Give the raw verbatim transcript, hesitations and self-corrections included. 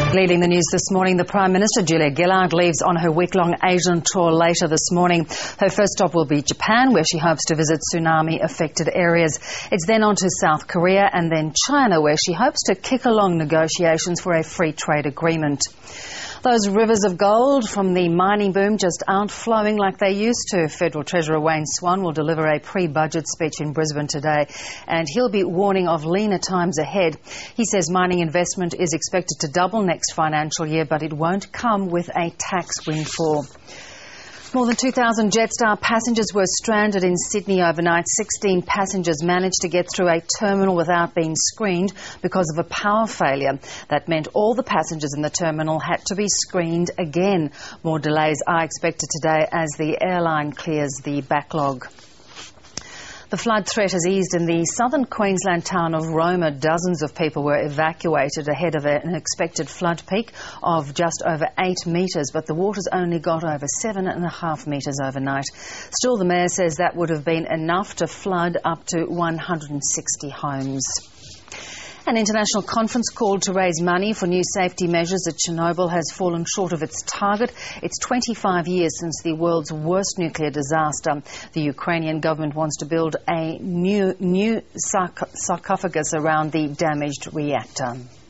Leading the news this morning, the Prime Minister, Julia Gillard, leaves on her week-long Asian tour later this morning. Her first stop will be Japan, where she hopes to visit tsunami-affected areas. It's then on to South Korea and then China, where she hopes to kick along negotiations for a free trade agreement. Those rivers of gold from the mining boom just aren't flowing like they used to. Federal Treasurer Wayne Swan will deliver a pre-budget speech in Brisbane today, and he'll be warning of leaner times ahead. He says mining investment is expected to double next financial year, but it won't come with a tax windfall. More than two thousand Jetstar passengers were stranded in Sydney overnight. sixteen passengers managed to get through a terminal without being screened because of a power failure. That meant all the passengers in the terminal had to be screened again. More delays are expected today as the airline clears the backlog. The flood threat has eased in the southern Queensland town of Roma. Dozens of people were evacuated ahead of an expected flood peak of just over eight metres, but the water's only got over seven and a half metres overnight. Still, the mayor says that would have been enough to flood up to one hundred sixty homes. An international conference called to raise money for new safety measures at Chernobyl has fallen short of its target. It's twenty-five years since the world's worst nuclear disaster. The Ukrainian government wants to build a new, new sarcophagus around the damaged reactor.